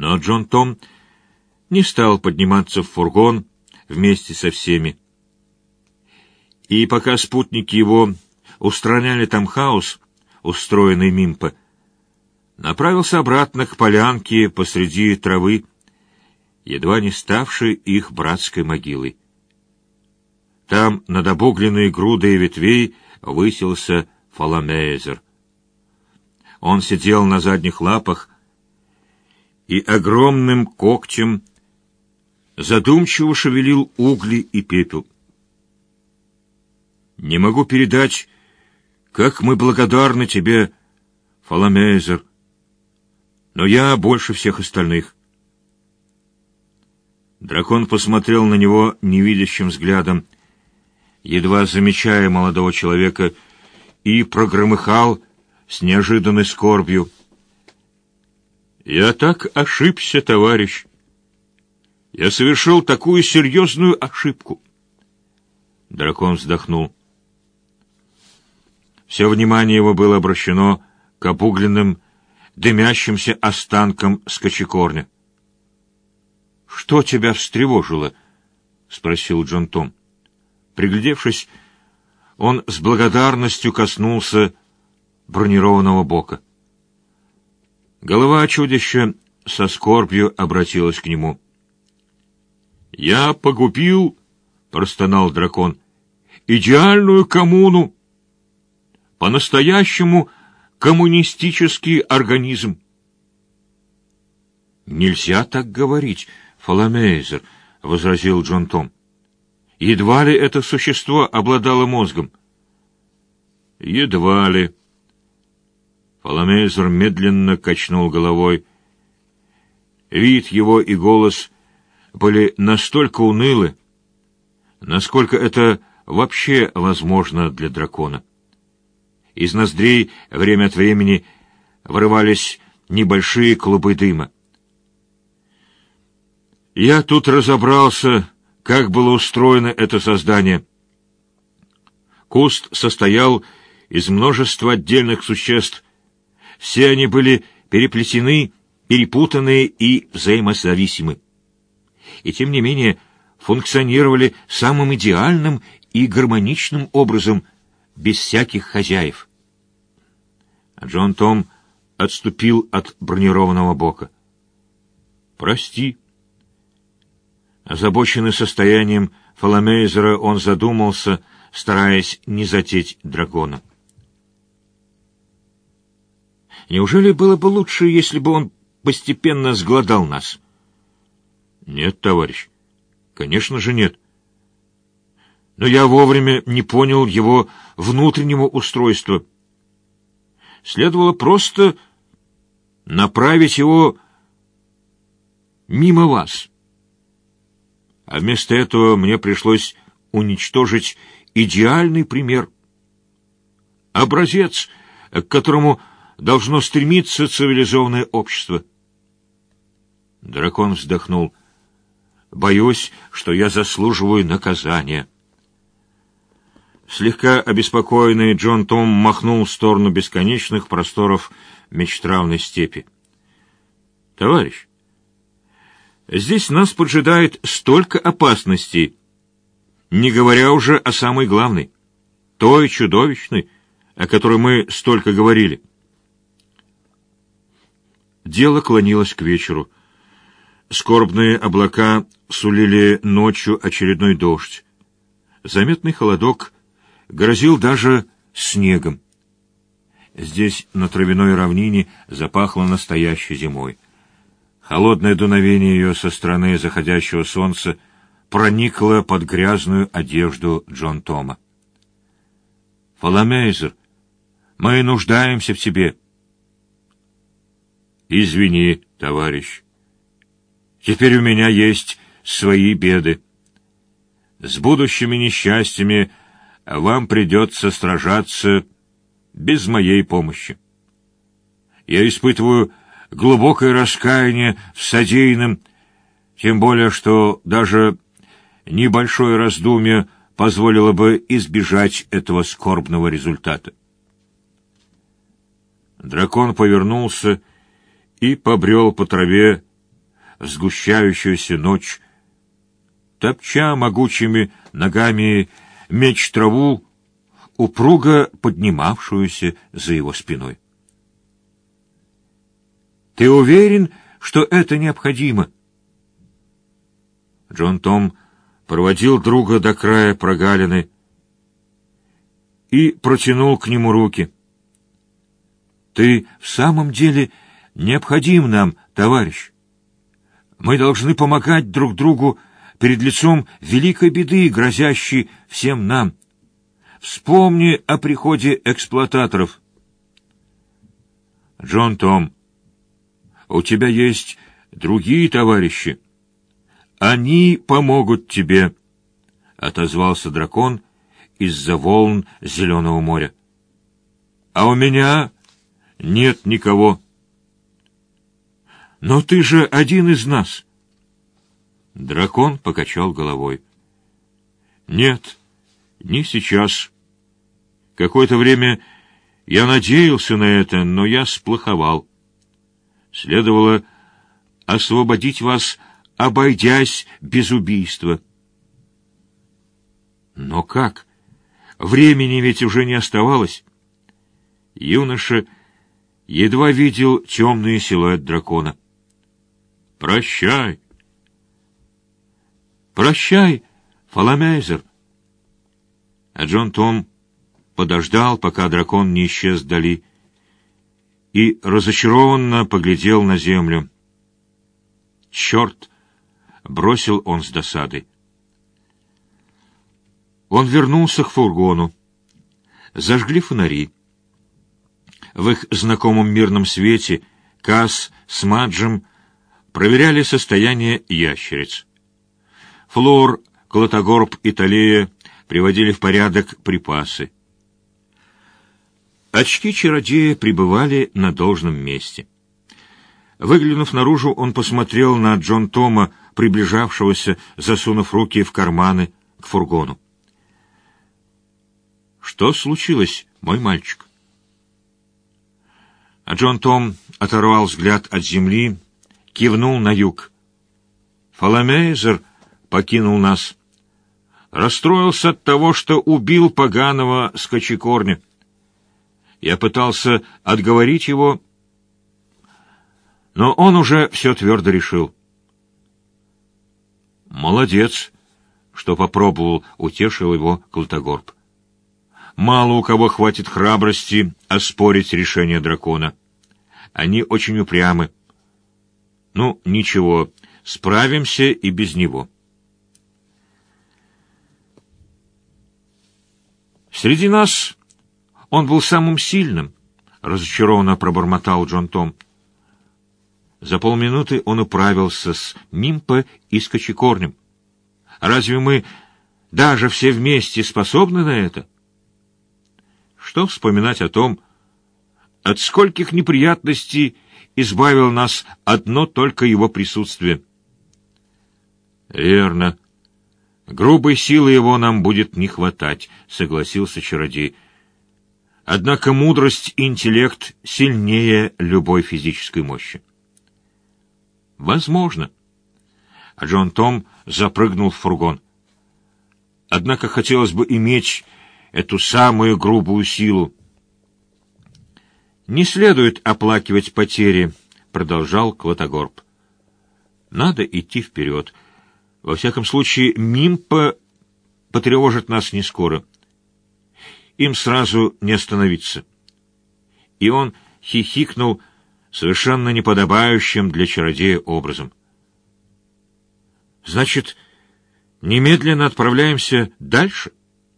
Но Джон Том не стал подниматься в фургон вместе со всеми. И пока спутники его устраняли там хаос, устроенный Мимпо, направился обратно к полянке посреди травы, едва не ставшей их братской могилой. Там над обугленной грудой ветвей высился Фоломейзер. Он сидел на задних лапах и огромным когтем задумчиво шевелил угли и пепел. «Не могу передать, как мы благодарны тебе, Фоломейзер, но я больше всех остальных». Дракон посмотрел на него невидящим взглядом, едва замечая молодого человека, и прогромыхал с неожиданной скорбью: «Я так ошибся, товарищ! Я совершил такую серьезную ошибку!» Дракон вздохнул. Все внимание его было обращено к обугленным, дымящимся останкам скачекорня. «Что тебя встревожило?» — спросил Джон Том. Приглядевшись, он с благодарностью коснулся бронированного бока. Голова чудища со скорбью обратилась к нему. «Я погубил, — простонал дракон, — идеальную коммуну, по-настоящему коммунистический организм». «Нельзя так говорить, Фоломейзер, — возразил Джон Том. Едва ли это существо обладало мозгом. Едва ли. Фоломейзер медленно качнул головой. Вид его и голос были настолько унылы, насколько это вообще возможно для дракона. Из ноздрей время от времени вырывались небольшие клубы дыма. Я тут разобрался, как было устроено это создание. Куст состоял из множества отдельных существ. Все они были переплетены, перепутаны и взаимозависимы. И тем не менее функционировали самым идеальным и гармоничным образом, без всяких хозяев. Джон Том отступил от бронированного бока. «Прости». Озабоченный состоянием Фоломейзера, он задумался, стараясь не затеть дракона. «Неужели было бы лучше, если бы он постепенно сгладал нас?» «Нет, товарищ, конечно же нет. Но я вовремя не понял его внутреннего устройства. Следовало просто направить его мимо вас. А вместо этого мне пришлось уничтожить идеальный пример. Образец, к которому должно стремиться цивилизованное общество». Дракон вздохнул. «Боюсь, что я заслуживаю наказания». Слегка обеспокоенный Джон Том махнул в сторону бесконечных просторов мечтравной степи. «Товарищ, здесь нас поджидает столько опасностей, не говоря уже о самой главной, той чудовищной, о которой мы столько говорили». Дело клонилось к вечеру. Скорбные облака сулили ночью очередной дождь. Заметный холодок грозил даже снегом. Здесь, на травяной равнине, запахло настоящей зимой. Холодное дуновение ее со стороны заходящего солнца проникло под грязную одежду Джон Тома. «Фоломейзер, мы нуждаемся в тебе». «Извини, товарищ. Теперь у меня есть свои беды. С будущими несчастьями вам придется сражаться без моей помощи. Я испытываю глубокое раскаяние в содеянном, тем более, что даже небольшое раздумье позволило бы избежать этого скорбного результата». Дракон повернулся и побрел по траве в сгущающуюся ночь, топча могучими ногами меч траву, упруго поднимавшуюся за его спиной. «Ты уверен, что это необходимо?» Джон Том проводил друга до края прогалины и протянул к нему руки. «Ты в самом деле необходим нам, товарищ. Мы должны помогать друг другу перед лицом великой беды, грозящей всем нам. Вспомни о приходе эксплуататоров». «Джон Том, у тебя есть другие товарищи. Они помогут тебе», — отозвался дракон из-за волн Зеленого моря. «А у меня нет никого». «Но ты же один из нас». Дракон покачал головой. «Нет, не сейчас. Какое-то время я надеялся на это, но я сплоховал. Следовало освободить вас, обойдясь без убийства». «Но как? Времени ведь уже не оставалось». Юноша едва видел темный силуэт дракона. «Прощай». «Прощай, Фоломейзер». А Джон Том подождал, пока дракон не исчез вдали, и разочарованно поглядел на землю. «Черт!» — бросил он с досадой. Он вернулся к фургону. Зажгли фонари. В их знакомом мирном свете Касс с Маджем проверяли состояние ящериц. Флор, Клотогорб и Талея приводили в порядок припасы. Очки чародея пребывали на должном месте. Выглянув наружу, он посмотрел на Джон Тома, приближавшегося, засунув руки в карманы, к фургону. «Что случилось, мой мальчик?» А Джон Том оторвал взгляд от земли, кивнул на юг. «Фоломейзер покинул нас. Расстроился от того, что убил поганого скачекорня. Я пытался отговорить его, но он уже все твердо решил». «Молодец, что попробовал», — утешил его Клотогорб. «Мало у кого хватит храбрости оспорить решение дракона. Они очень упрямы. Ну, ничего, справимся и без него». «Среди нас он был самым сильным», — разочарованно пробормотал Джон Том. За полминуты он управился с Мимпо и скачекорнем. «Разве мы даже все вместе способны на это?» Что вспоминать о том, от скольких неприятностей избавил нас одно только его присутствие? «Верно. Грубой силы его нам будет не хватать», — согласился чародей. «Однако мудрость и интеллект сильнее любой физической мощи». «Возможно». А Джон Том запрыгнул в фургон. «Однако хотелось бы иметь эту самую грубую силу». «Не следует оплакивать потери», — продолжал Клотогорб. «Надо идти вперед. Во всяком случае, Мимпо потревожит нас не скоро. Им сразу не остановиться». И он хихикнул совершенно неподобающим для чародея образом. «Значит, немедленно отправляемся дальше?»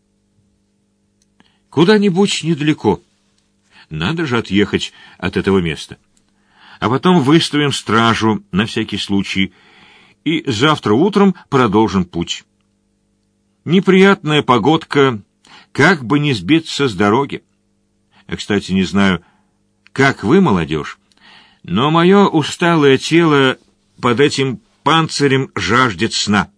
«Куда-нибудь недалеко. Надо же отъехать от этого места. А потом выставим стражу на всякий случай, и завтра утром продолжим путь. Неприятная погодка, как бы не сбиться с дороги. Кстати, не знаю, как вы, молодежь, но мое усталое тело под этим панцирем жаждет сна».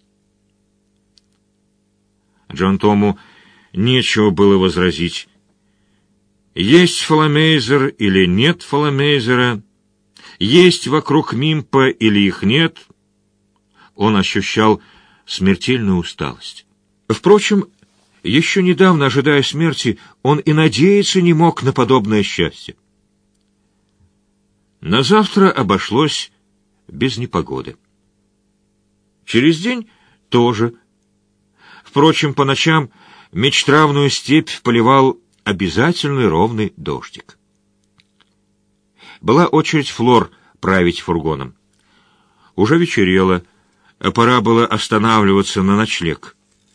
Джон Тому нечего было возразить. Есть Фоломейзер или нет Фоломейзера, есть вокруг Мимпа или их нет, он ощущал смертельную усталость. Впрочем, еще недавно, ожидая смерти, он и надеяться не мог на подобное счастье. На завтра обошлось без непогоды. Через день тоже. Впрочем, по ночам Мечтравную степь поливал обязательный ровный дождик. Была очередь Флор править фургоном. Уже вечерело, пора было останавливаться на ночлег.